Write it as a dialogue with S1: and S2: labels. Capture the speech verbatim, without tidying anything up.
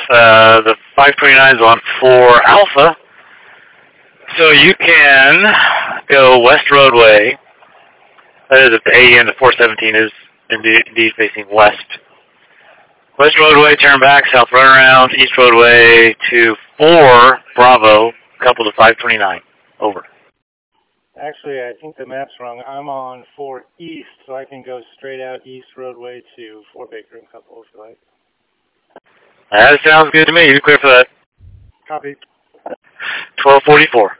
S1: Uh, the five twenty-nine is on four Alpha. So you can go West Roadway. That is if the A E M to four seventeen is indeed, indeed facing west. West Roadway, turn back, south runaround, East Roadway to four Bravo, couple to five twenty-nine. Over.
S2: Actually, I think the map's wrong. I'm on four East, so I can go straight out East Roadway to four Baker and couple, if you like.
S1: That sounds good to me. You clear for that.
S2: Copy.
S1: twelve forty-four.